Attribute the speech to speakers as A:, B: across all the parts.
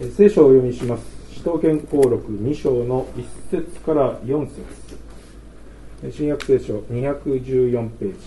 A: 聖書をお読みします。使徒言行録2章の1節から4節。新約聖書214ページ。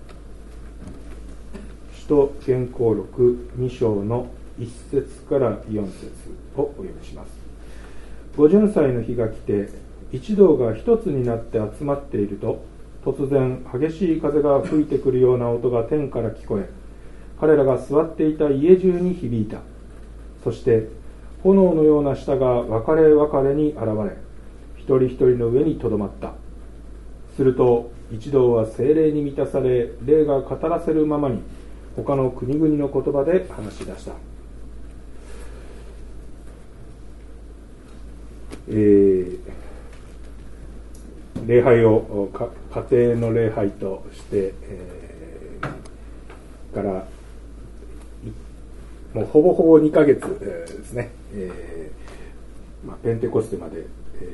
A: 使徒言行録2章の1節から4節をお読みします。五巡祭の日が来て、一同が一つになって集まっていると、突然激しい風が吹いてくるような音が天から聞こえ、彼らが座っていた家中に響いた。そして炎のような舌が分かれ分かれに現れ、一人一人の上にとどまった。すると一同は聖霊に満たされ、霊が語らせるままに他の国々の言葉で話し出した。礼拝を家庭の礼拝として、からもうほぼほぼ2ヶ月ですね、ペンテコステまで、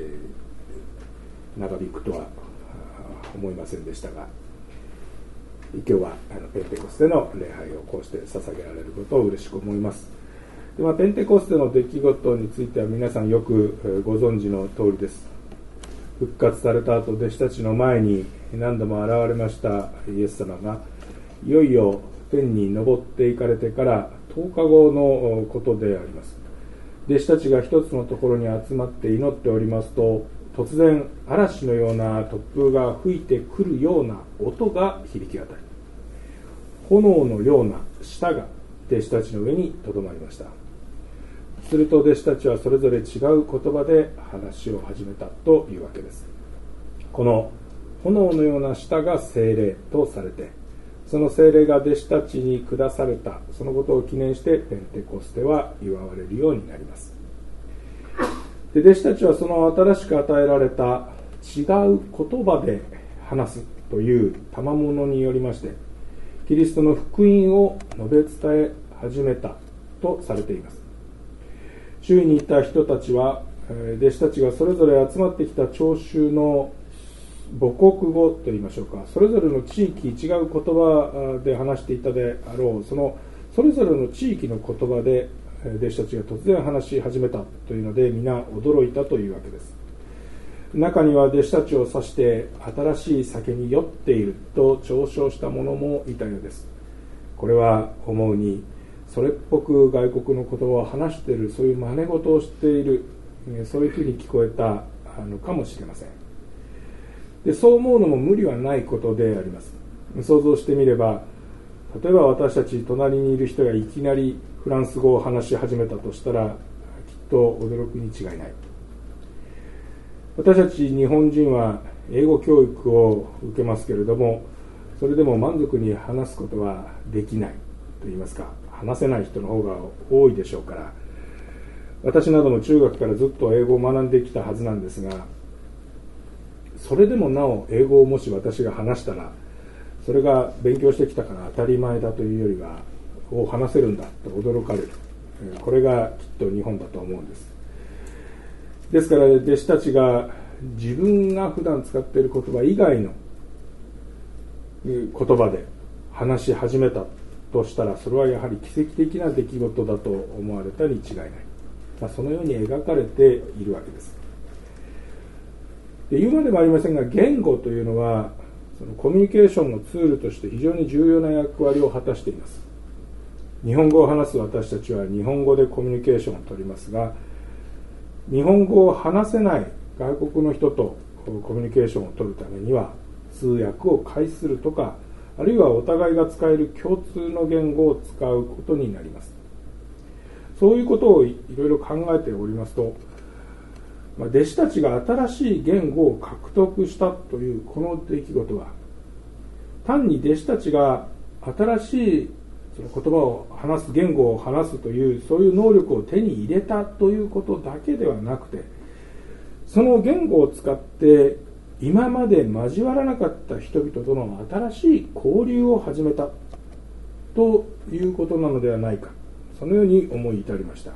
A: 長引くとは思いませんでしたが、今日はペンテコステの礼拝をこうして捧げられることを嬉しく思います。で、ペンテコステの出来事については皆さんよくご存知の通りです。復活された後、弟子たちの前に何度も現れましたイエス様が、いよいよ天に昇っていかれてから10日後のことであります。弟子たちが一つのところに集まって祈っておりますと、突然嵐のような突風が吹いてくるような音が響き渡り、炎のような舌が弟子たちの上にとどまりました。すると弟子たちはそれぞれ違う言葉で話を始めたというわけです。この炎のような舌が聖霊とされて、その聖霊が弟子たちに下された、そのことを記念してペンテコステは祝われるようになります。で、弟子たちはその新しく与えられた違う言葉で話すという賜物によりまして、キリストの福音を述べ伝え始めたとされています。周囲にいた人たちは、弟子たちがそれぞれ集まってきた聴衆の母国語といいましょうか、それぞれの地域違う言葉で話していたであろう、それぞれの地域の言葉で弟子たちが突然話し始めたというので、皆驚いたというわけです。中には弟子たちを指して新しい酒に酔っていると嘲笑した者もいたようです。これは思うにそれっぽく外国の言葉を話している、そういう真似事をしている、そういうふうに聞こえたのかもしれません。で、そう思うのも無理はないことであります。想像してみれば、例えば私たち隣にいる人がいきなりフランス語を話し始めたとしたら、きっと驚くに違いない。私たち日本人は英語教育を受けますけれども、それでも満足に話すことはできないといいますか、話せない人の方が多いでしょうから、私なども中学からずっと英語を学んできたはずなんですが、それでもなお英語をもし私が話したら、それが勉強してきたから当たり前だというよりは、話せるんだと驚かれる。これがきっと日本だと思うんです。ですから弟子たちが自分が普段使っている言葉以外の言葉で話し始めたとしたら、それはやはり奇跡的な出来事だと思われたに違いない。そのように描かれているわけです。で、言うまでもありませんが、言語というのはそのコミュニケーションのツールとして非常に重要な役割を果たしています。日本語を話す私たちは日本語でコミュニケーションを取りますが、日本語を話せない外国の人とコミュニケーションを取るためには、通訳を介するとか、あるいはお互いが使える共通の言語を使うことになります。そういうことをいろいろ考えておりますと、弟子たちが新しい言語を獲得したというこの出来事は、単に弟子たちが新しいその言葉を話す、言語を話すという、そういう能力を手に入れたということだけではなくて、その言語を使って今まで交わらなかった人々との新しい交流を始めたということなのではないか、そのように思い至りました。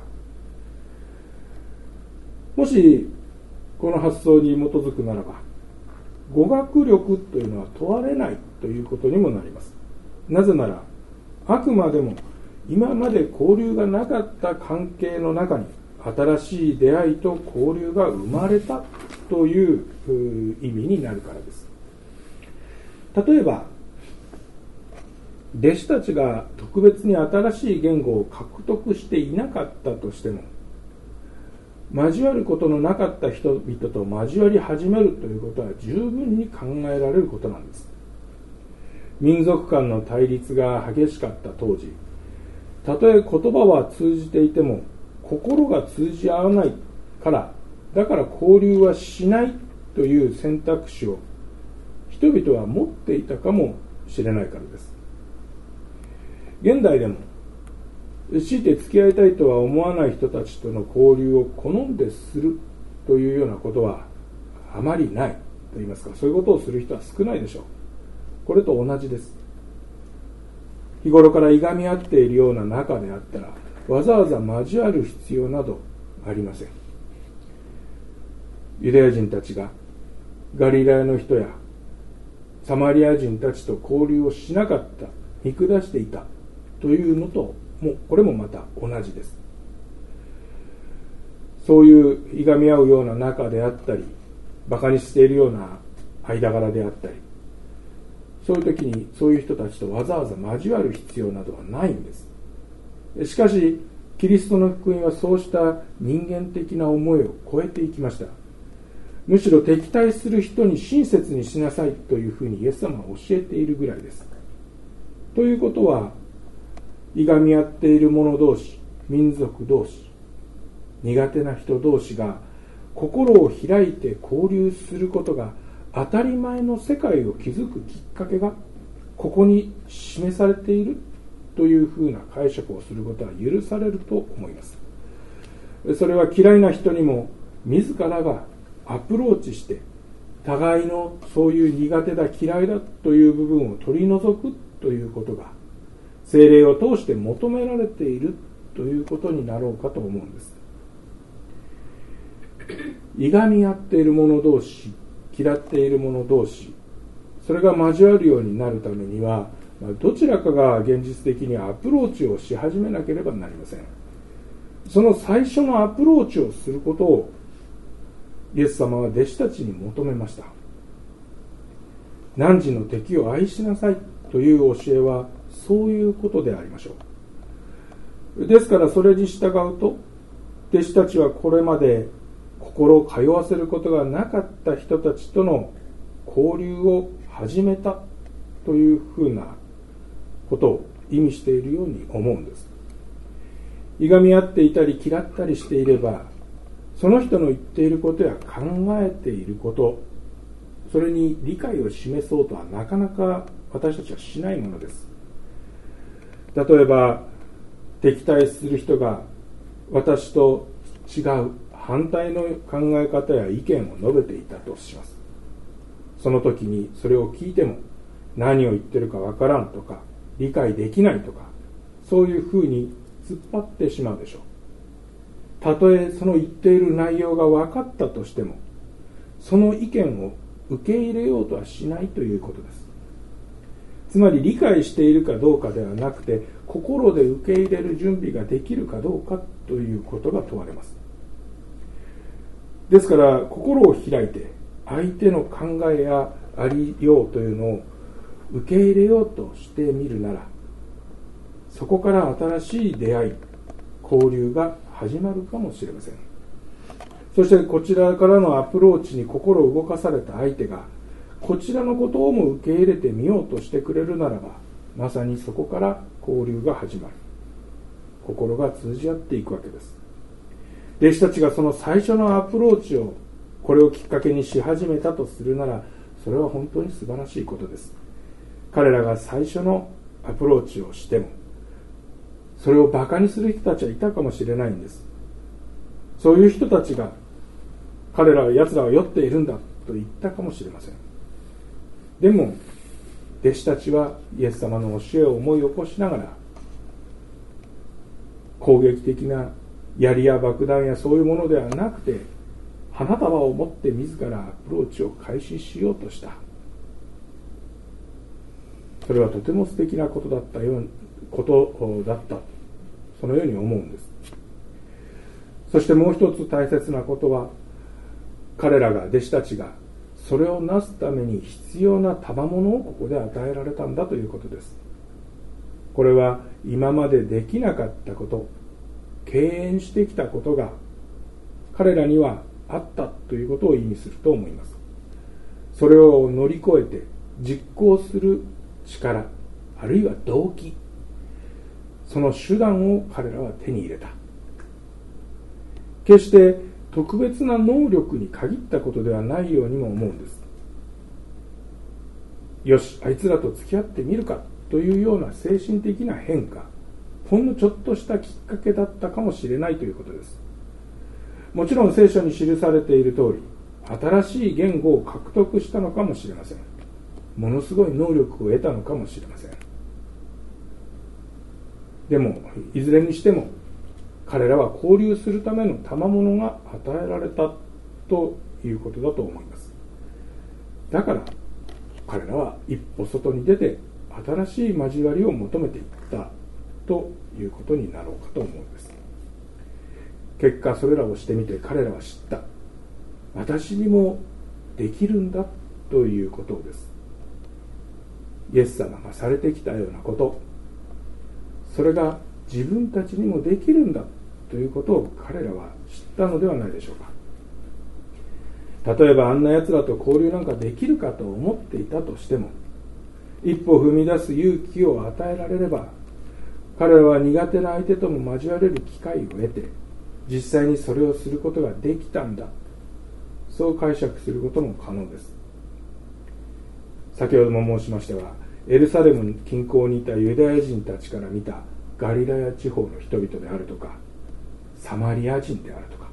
A: もしこの発想に基づくならば、語学力というのは問われないということにもなります。なぜなら、あくまでも今まで交流がなかった関係の中に新しい出会いと交流が生まれたという意味になるからです。例えば弟子たちが特別に新しい言語を獲得していなかったとしても、交わることのなかった人々と交わり始めるということは十分に考えられることなんです。民族間の対立が激しかった当時、たとえ言葉は通じていても心が通じ合わないから、だから交流はしないという選択肢を人々は持っていたかもしれないからです。現代でも強いて付き合いたいとは思わない人たちとの交流を好んでするというようなことはあまりないといいますか、そういうことをする人は少ないでしょう。これと同じです。日頃からいがみ合っているような仲であったら、わざわざ交わる必要などありません。ユダヤ人たちがガリラヤの人やサマリア人たちと交流をしなかった、見下していたというのとこれもまた同じです。そういういがみ合うような仲であったり、バカにしているような間柄であったり、そういう時にそういう人たちとわざわざ交わる必要などはないんです。しかしキリストの福音はそうした人間的な思いを超えていきました。むしろ敵対する人に親切にしなさいというふうにイエス様は教えているぐらいです。ということは、いがみ合っている者同士、民族同士、苦手な人同士が心を開いて交流することが当たり前の世界を築くきっかけがここに示されているというふうな解釈をすることは許されると思います。それは嫌いな人にも自らがアプローチして互いのそういう苦手だ嫌いだという部分を取り除くということが聖霊を通して求められているということになろうかと思うんです。いがみ合っている者同士、嫌っている者同士、それが交わるようになるためには、どちらかが現実的にアプローチをし始めなければなりません。その最初のアプローチをすることをイエス様は弟子たちに求めました。汝の敵を愛しなさいという教えはそういうことでありましょう。ですからそれに従うと、弟子たちはこれまで心を通わせることがなかった人たちとの交流を始めたというふうなことを意味しているように思うんです。いがみ合っていたり嫌ったりしていれば、その人の言っていることや考えていること、それに理解を示そうとはなかなか私たちはしないものです。例えば敵対する人が私と違う反対の考え方や意見を述べていたとします。その時にそれを聞いても何を言ってるかわからんとか理解できないとか、そういうふうに突っ張ってしまうでしょう。たとえその言っている内容が分かったとしても、その意見を受け入れようとはしないということです。つまり理解しているかどうかではなくて、心で受け入れる準備ができるかどうかということが問われます。ですから心を開いて相手の考えやありようというのを受け入れようとしてみるなら、そこから新しい出会い、交流が始まるかもしれません。そしてこちらからのアプローチに心を動かされた相手がこちらのことをも受け入れてみようとしてくれるならば、まさにそこから交流が始まる、心が通じ合っていくわけです。弟子たちがその最初のアプローチをこれをきっかけにし始めたとするなら、それは本当に素晴らしいことです。彼らが最初のアプローチをしてもそれをバカにする人たちはいたかもしれないんです。そういう人たちが彼らは奴らは酔っているんだと言ったかもしれません。でも弟子たちはイエス様の教えを思い起こしながら、攻撃的な槍や爆弾やそういうものではなくて、花束を持って自らアプローチを開始しようとした。それはとても素敵なことだった、そのように思うんです。 そしてもう一つ大切なことは、彼らが、弟子たちがそれをなすために必要な賜物をここで与えられたんだということです。これは今までできなかったこと、敬遠してきたことが彼らにはあったということを意味すると思います。それを乗り越えて実行する力、あるいは動機、その手段を彼らは手に入れた。決して特別な能力に限ったことではないようにも思うんです。よし、あいつらと付き合ってみるかというような精神的な変化、ほんのちょっとしたきっかけだったかもしれないということです。もちろん聖書に記されている通り、新しい言語を獲得したのかもしれません。ものすごい能力を得たのかもしれません。でもいずれにしても彼らは交流するための賜物が与えられたということだと思います。だから彼らは一歩外に出て新しい交わりを求めていったということになろうかと思うんです。結果それらをしてみて彼らは知った。私にもできるんだということです。イエス様がされてきたようなこと、それが自分たちにもできるんだということを彼らは知ったのではないでしょうか。例えばあんな奴らと交流なんかできるかと思っていたとしても、一歩踏み出す勇気を与えられれば、彼らは苦手な相手とも交われる機会を得て、実際にそれをすることができたんだ、そう解釈することも可能です。先ほども申しましたが、エルサレム近郊にいたユダヤ人たちから見たガリラヤ地方の人々であるとか、サマリア人であるとか、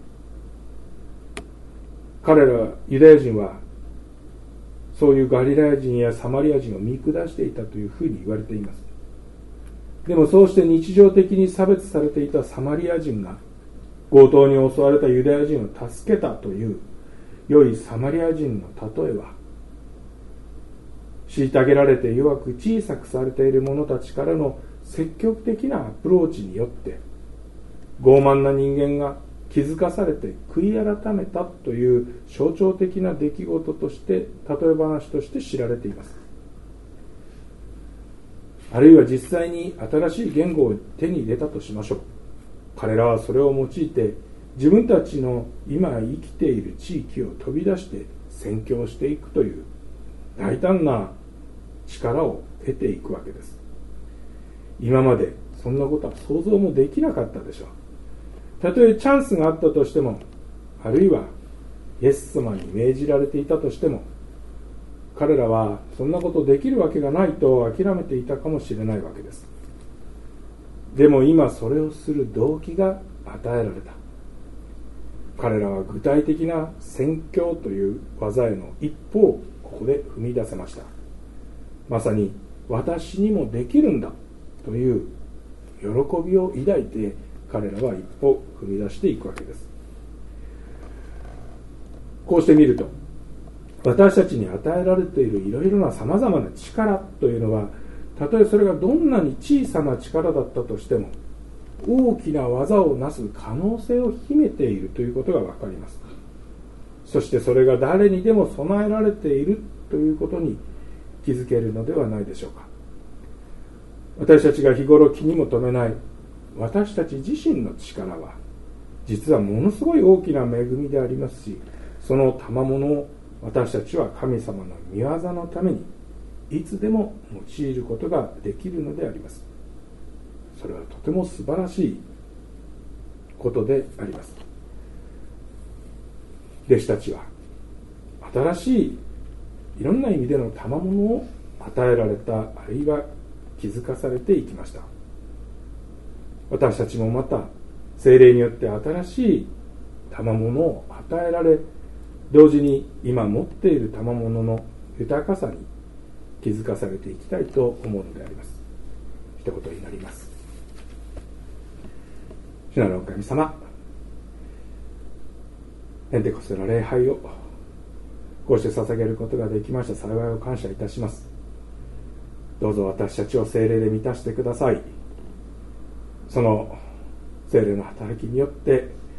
A: 彼らユダヤ人はそういうガリラヤ人やサマリア人を見下していたというふうに言われています。でもそうして日常的に差別されていたサマリア人が強盗に襲われたユダヤ人を助けたという良いサマリア人の例えは、虐げられて弱く小さくされている者たちからの積極的なアプローチによって傲慢な人間が気づかされて悔い改めたという象徴的な出来事として例え話として知られています。あるいは実際に新しい言語を手に入れたとしましょう。彼らはそれを用いて自分たちの今生きている地域を飛び出して宣教していくという大胆な力を得ていくわけです。今までそんなことは想像もできなかったでしょう。たとえチャンスがあったとしても、あるいはイエス様に命じられていたとしても、彼らはそんなことできるわけがないと諦めていたかもしれないわけです。でも今それをする動機が与えられた。彼らは具体的な宣教という技への一歩をここで踏み出せました。まさに私にもできるんだという喜びを抱いて彼らは一歩踏み出していくわけです。こうして見ると、私たちに与えられているいろいろなさまざまな力というのは、たとえそれがどんなに小さな力だったとしても、大きな技をなす可能性を秘めているということが分かります。そしてそれが誰にでも備えられているということに気づけるのではないでしょうか。私たちが日頃気にも留めない私たち自身の力は、実はものすごい大きな恵みでありますし、その賜物を私たちは神様の御業のためにいつでも用いることができるのであります。それはとても素晴らしいことであります。弟子たちは新しいいろんな意味での賜物を与えられた、あるいは気づかされていきました。私たちもまた聖霊によって新しい賜物を与えられ、同時に今持っている賜物の豊かさに気づかされていきたいと思うのであります。一言になります。主なるお神様、ペンテコステの礼拝をこうして捧げることができました。幸いを感謝いたします。どうぞ私たちを聖霊で満たしてください。その聖霊の働きによって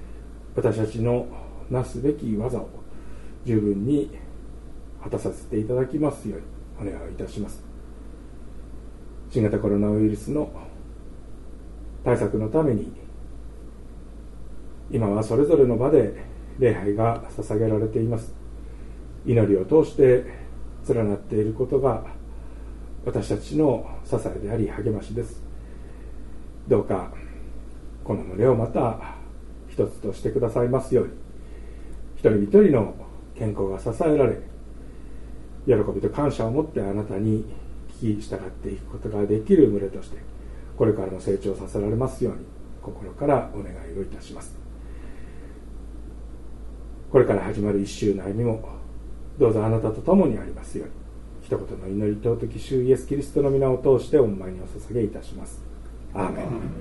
A: 私たちのなすべき技を十分に果たさせていただきますようにお願いいたします。新型コロナウイルスの対策のために今はそれぞれの場で礼拝が捧げられています。祈りを通して連なっていることが私たちの支えであり励ましです。どうかこの胸をまた一つとしてくださいますように、一人一人の健康が支えられ、喜びと感謝を持ってあなたに聞き従っていくことができる群れとしてこれからも成長させられますように心からお願いをいたします。これから始まる一週の歩みもどうぞあなたと共にありますように、一言の祈り尊き主イエスキリストの皆を通してお見舞いにお捧げいたします。アーメン。